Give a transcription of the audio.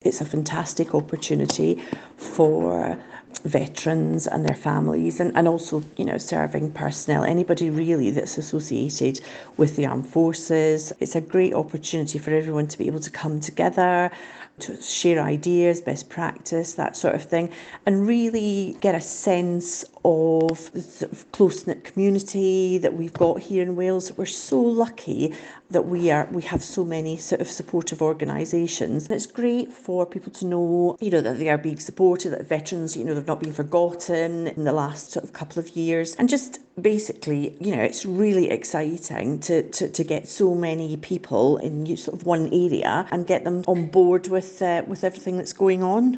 It's a fantastic opportunity for veterans and their families, and also, serving personnel, anybody really that's associated with the armed forces. It's a great opportunity for everyone to be able to come together, to share ideas, best practice, that sort of thing, and really get a sense of the sort of close-knit community that we've got here in Wales. We're so lucky that we have so many sort of supportive organisations. It's great for people to know, that they are being supported, that veterans, they've not been forgotten in the last sort of couple of years. And just basically, it's really exciting to get so many people in sort of one area and get them on board with everything that's going on.